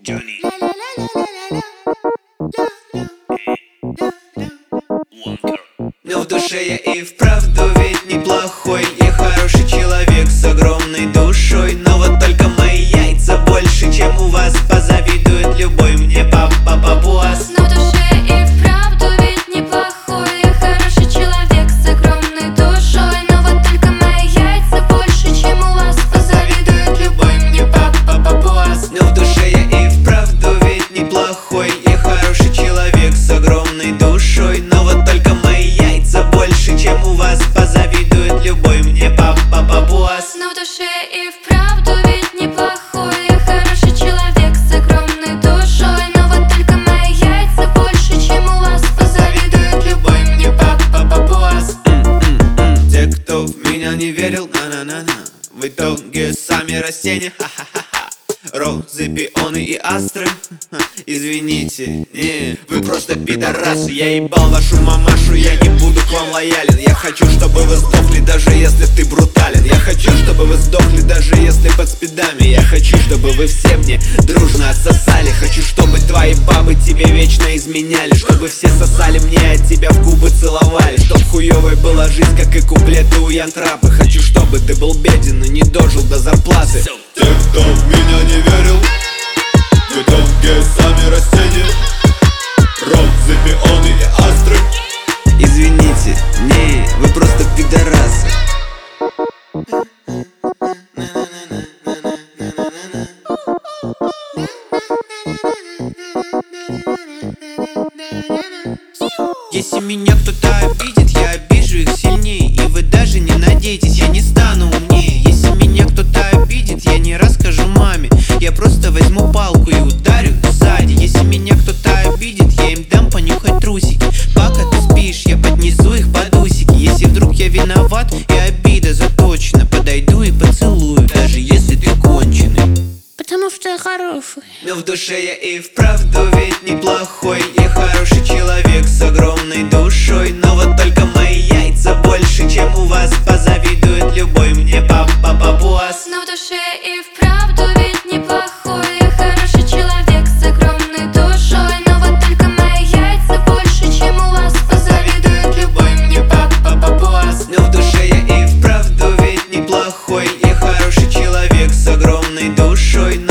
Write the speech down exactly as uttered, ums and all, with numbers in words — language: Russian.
Johnny. Но в душе я и вправду ведь неплохой. Я хороший человек с огромной душой. Но вот только мои яйца больше, чем у вас. Позавидует любой мне папа-папуас. Но в душе и вправду ведь неплохой. Я хороший человек с огромной душой. Но вот только мои яйца больше, чем у вас. Позавидует любой мне папа-папуас. Но в душе я и вправду ведь неплохой. Я хороший человек с огромной душой. Но вот только мои яйца больше, чем у вас. Позавидует любой мне папа-папуас. Но в душе и вправду ведь неплохой. Я хороший человек с огромной душой. Но вот только мои яйца больше, чем у вас. Позавидует любой мне папа-папуас. М-м-м. Те, кто в меня не верил, на-на-на-на, в итоге сами растения, ха-ха-ха-ха. Розы, пионы и астры, извините, не, вы просто пидорасы. Я ебал вашу мамашу, я не буду к вам лоялен. Я хочу, чтобы вы сдохли, даже если ты брутален. Я хочу, чтобы вы сдохли, даже если под спидами. Я хочу, чтобы вы все мне дружно отсосали. Хочу, чтобы твои бабы тебе вечно изменяли. Чтобы все сосали мне, а тебя в губы целовали. Чтоб хуёвой была жизнь, как и куплеты у Янтрапы. Хочу, чтобы ты был беден и не дожил до зарплаты. Те, кто в меня не верил, в итоге сами растения. Розы, пионы и астры. Извините, не, вы просто пидорасы. Если меня кто-то обидит, я обижу их сильнее. И вы даже не надейтесь, я не стану умнее. Если меня кто-то обидит, я не расскажу маме. Я просто возьму палку и ударю сзади. Если меня кто-то обидит, я им дам понюхать трусики. Пока ты спишь, я поднесу их под усики. Если вдруг я виноват и обида заточена, подойду и поцелую, даже если ты конченый. Потому что я хороший. Но в душе я и вправду ведь неплохой. Я хороший человек с огромной душой. Но вот только мои яйца больше, чем у вас. Позавидует любой мне папа-папуас. Но в душе и вправду ведь неплохой. Я хороший человек с огромной душой. Но вот только мои яйца больше, чем у вас. Позавидует любой мне папа-папуас. Но в душе я и вправду ведь неплохой. Я хороший человек с огромной душой.